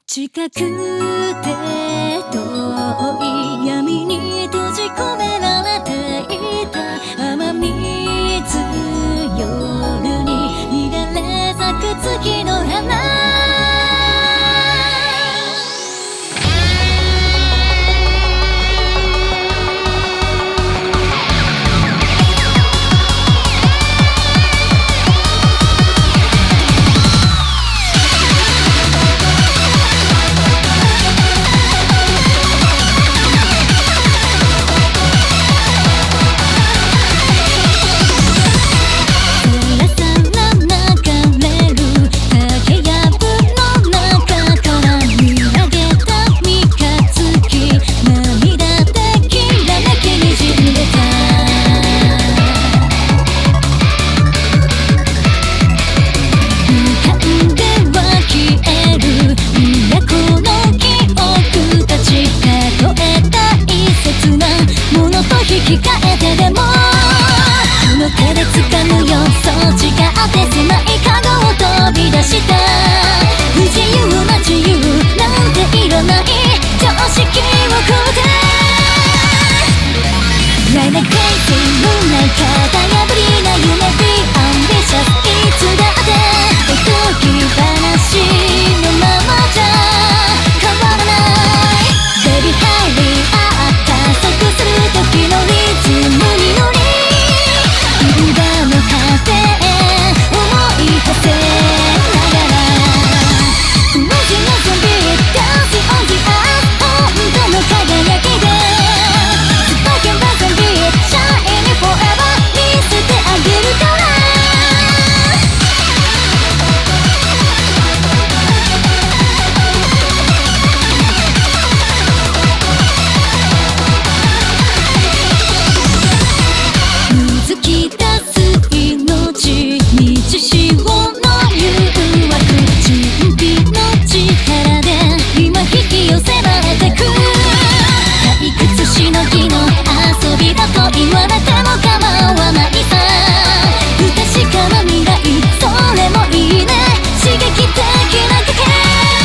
近くて遠い闇に閉じ込められていた雨水夜に乱れ咲く月の花引き換えてでもこの手で掴むよ装置があって狭いカゴを飛び出した不自由な自由なんていらない常識を超えて Like a crazy moonlight 型破りな夢 Be ambitious いつだっておとぎ話のままじゃ変わらない Baby 入り合った加速する時のリズムに乗り銀河の果てへ思い馳せながら文字のゾンビ Dancing on the earth 本当の輝きでスパイケンバーゾンビ Shining forever 見せてあげるから突き出す命満ち潮の誘惑神秘の力で今引き寄せられてく退屈しのぎの遊びだと言われても構わないさ不確かな未来それもいいね刺激的な賭け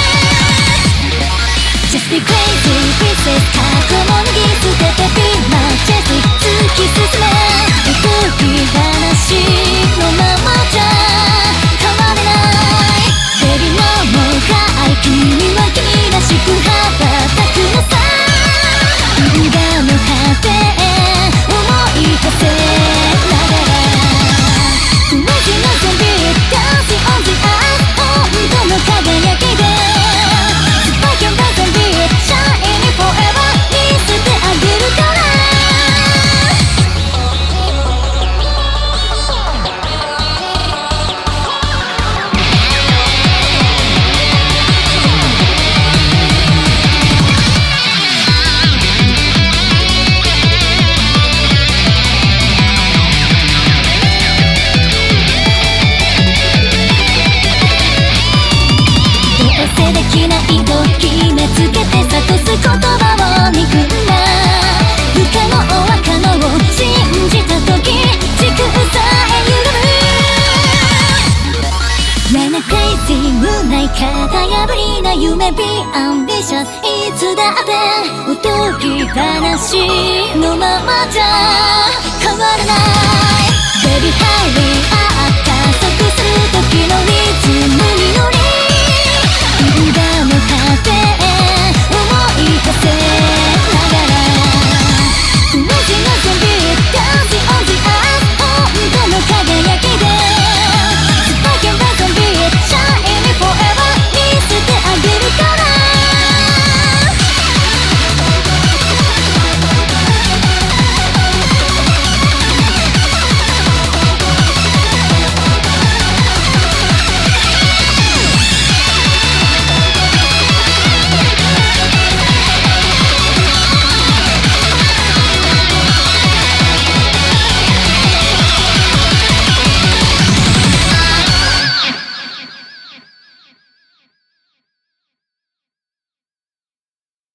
Just be crazy princess 過去も脱ぎ捨てて Be majestic 突き進め話のままじゃ変われないベビーのもうかい君は君らしく羽ばたくのさ銀河の果てへ思い馳せながら文字のゾンビ Dancing on the earth 本当の輝きでスパイケンバーゾンビ Shining forever 見せてあげるからできないと決めつけて諭す言葉を憎んだ不可能は可能を信じた時時空さえ揺るむ Like a crazy moonlight 型破りな夢 Be ambitious いつだっておとぎ話のままじゃ変わらない Baby high